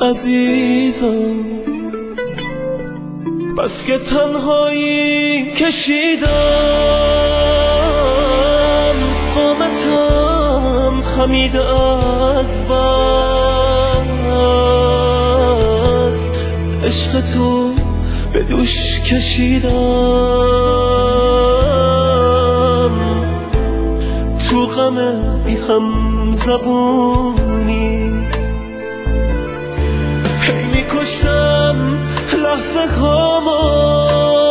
عزیزم، بس که تنهایی کشیدم، قامتم خمیده از بس، عشق تو به دوش کشیدم، تو غم بی هم زبونی هی میکشتم لحظه هاما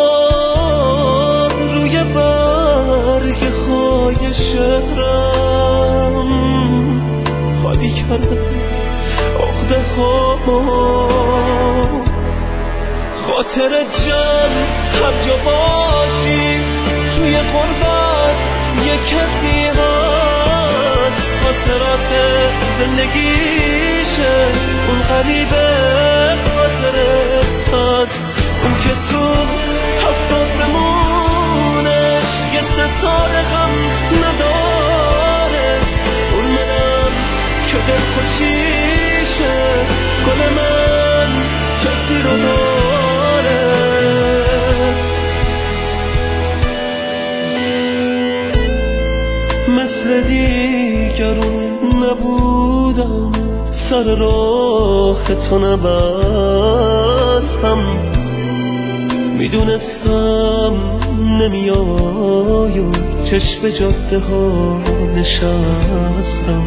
روی برگ های شهرم، خالی کردم عقده هاما، خاطر جمع هر جا باشی توی غربت یه کسی هست، خاطرات زندگیشه اون غریبه خاطرت هست، اون که تو هفت آسمونش یه ستاره غم نداره، اون منم که دلخوشیشه گل من کسی رو داره. مثل دیگرون نبودم، سر راه تو نبستم، میدونستم نمیای و چشم جاده ها نشستم،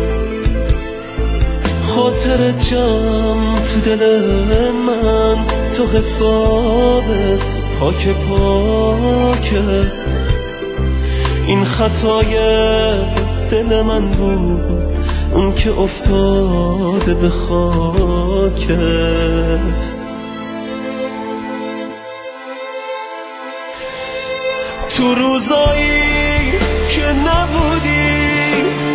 خاطر جمع تو دل من تو حسابت پاک پاکه، این خطای دل من بود اون که افتاده به خاکت، تو روزایی که نبودی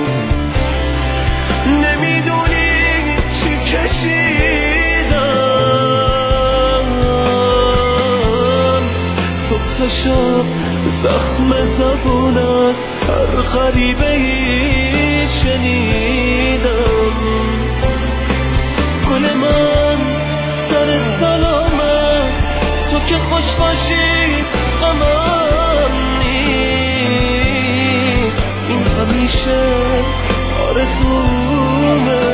نمیدونی چی کشیدم، صبح شب زخم زبون از هر غریبه ای شنیدم، گل من سر سلامت تو که خوش باشی غمم نیست، این همیشه آرزومه،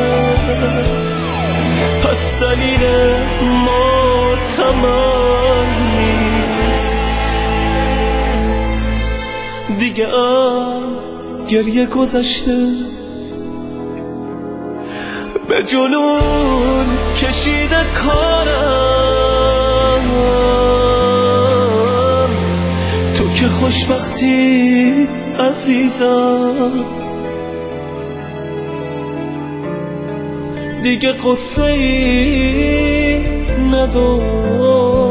پس دلیل ماتمم نیست، دیگه از گریه گذشته به جنون کشیده کارم، تو که خوشبختی عزیزم، دیگه قصه ای ندارم.